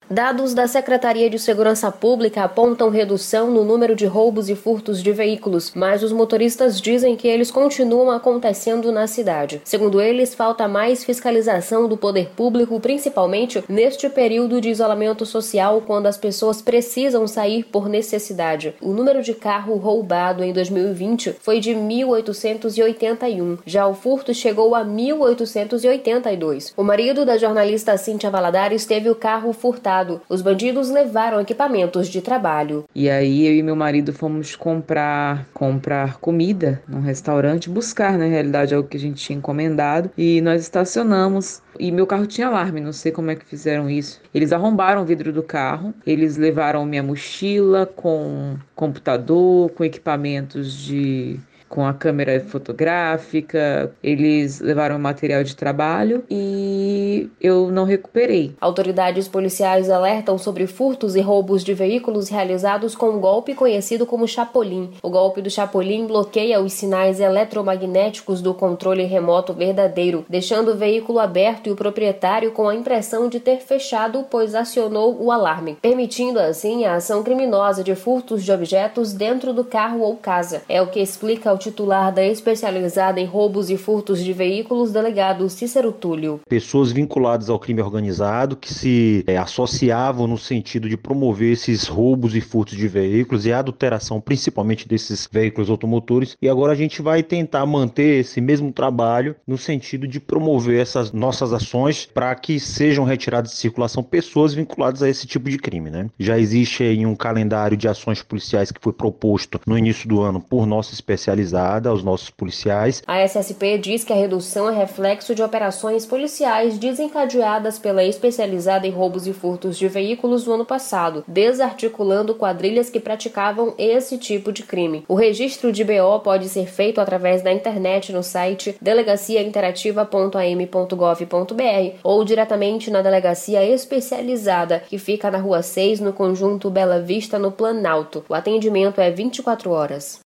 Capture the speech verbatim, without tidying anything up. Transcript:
Dados da Secretaria de Segurança Pública apontam redução no número de roubos e furtos de veículos, mas os motoristas dizem que eles continuam acontecendo na cidade. Segundo eles, falta mais fiscalização do poder público, principalmente neste período de isolamento social, quando as pessoas precisam sair por necessidade. O número de carro roubado em dois mil e vinte foi de mil oitocentos e oitenta e um, já o furto chegou a mil oitocentos e oitenta e dois. O marido da jornalista Cíntia Valadares teve o carro furtado. Os bandidos levaram equipamentos de trabalho. E aí eu e meu marido fomos comprar, comprar comida num restaurante, buscar, na realidade, algo que a gente tinha encomendado. E nós estacionamos. E meu carro tinha alarme, não sei como é que fizeram isso. Eles arrombaram o vidro do carro, eles levaram minha mochila com computador, com equipamentos de... com a câmera fotográfica, eles levaram material de trabalho e eu não recuperei. Autoridades policiais alertam sobre furtos e roubos de veículos realizados com um golpe conhecido como Chapolin. O golpe do Chapolin bloqueia os sinais eletromagnéticos do controle remoto verdadeiro, deixando o veículo aberto e o proprietário com a impressão de ter fechado, pois acionou o alarme, permitindo assim a ação criminosa de furtos de objetos dentro do carro ou casa. É o que explica o titular da especializada em roubos e furtos de veículos, delegado Cícero Túlio. Pessoas vinculadas ao crime organizado que se é, associavam no sentido de promover esses roubos e furtos de veículos e a adulteração principalmente desses veículos automotores, e agora a gente vai tentar manter esse mesmo trabalho no sentido de promover essas nossas ações para que sejam retiradas de circulação pessoas vinculadas a esse tipo de crime, né? Já existe aí um calendário de ações policiais que foi proposto no início do ano por nossa especializada aos nossos policiais. A S S P diz que a redução é reflexo de operações policiais desencadeadas pela especializada em roubos e furtos de veículos no ano passado, desarticulando quadrilhas que praticavam esse tipo de crime. O registro de B O pode ser feito através da internet no site delegacia interativa ponto a m ponto gov ponto b r ou diretamente na delegacia especializada, que fica na Rua seis, no conjunto Bela Vista, no Planalto. O atendimento é vinte e quatro horas.